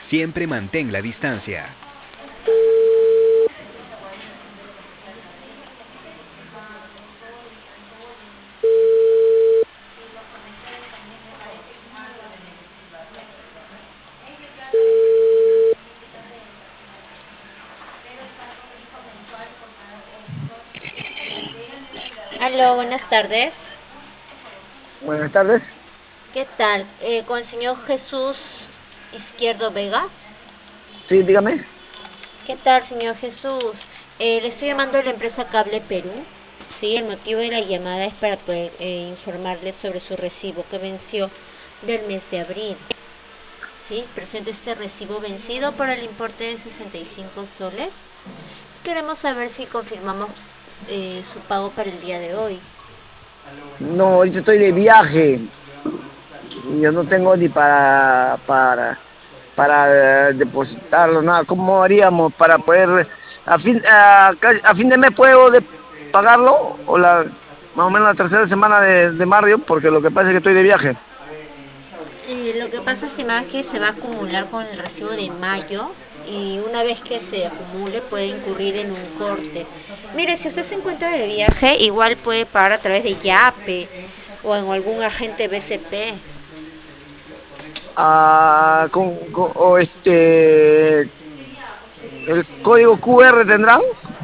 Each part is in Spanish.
Siempre mantén la distancia. Aló, buenas tardes. Buenas tardes. ¿Qué tal? Con el señor Jesús Izquierdo Vega. Sí, dígame. ¿Qué tal, señor Jesús? Le estoy llamando de la empresa Cable Perú. Sí, el motivo de la llamada es para poder informarle sobre su recibo que venció del mes de abril. Sí, presenta este recibo vencido por el importe de 65 soles. Queremos saber si confirmamos su pago para el día de hoy. No, ahorita estoy de viaje. Yo no tengo ni para depositarlo, nada. ¿Cómo haríamos para poder, a fin de mes puedo pagarlo? Más o menos la tercera semana de mayo, porque lo que pasa es que estoy de viaje. Lo que pasa, estimada, es que se va a acumular con el recibo de mayo y una vez que se acumule puede incurrir en un corte. Mire, si usted se encuentra de viaje, igual puede pagar a través de Yape o en algún agente BCP. El código QR tendrán.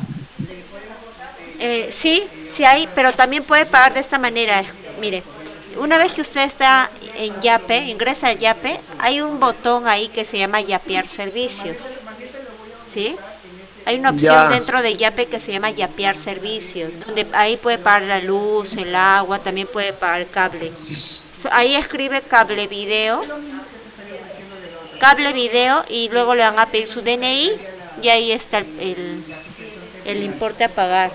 Sí, sí hay, pero también puede pagar de esta manera. Mire, una vez que usted está en Yape, ingresa a Yape, hay un botón ahí que se llama Yapear Servicios. ¿Sí? Hay una opción Ya, dentro de Yape que se llama Yapear Servicios, donde ahí puede pagar la luz, el agua, también puede pagar el cable. Ahí escribe cable video y luego le van a pedir su DNI y ahí está el importe a pagar.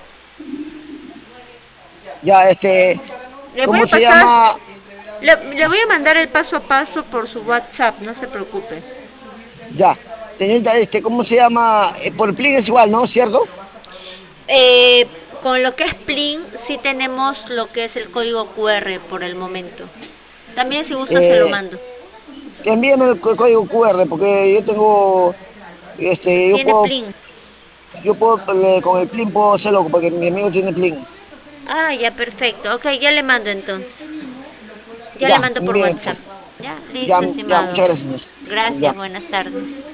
ya, Le voy ¿cómo a se pasar, llama? le voy a mandar el paso a paso por su WhatsApp, no se preocupe. Ya, señorita, ¿cómo se llama? Por Plin es igual, ¿no? ¿Cierto? Eh, con lo que es Plin, sí tenemos lo que es el código QR por el momento. También si gusta se lo Eh, mando. Envíame el código QR porque yo tengo, yo Tiene puedo, Plin. con el Plin puedo hacerlo porque mi amigo tiene Plin. Ah, ya, perfecto. Ok, ya le mando entonces. Ya le Ya, mando por envíame, WhatsApp. Ya, ya, listo, ya, estimado. muchas gracias. Ya. Gracias, buenas tardes.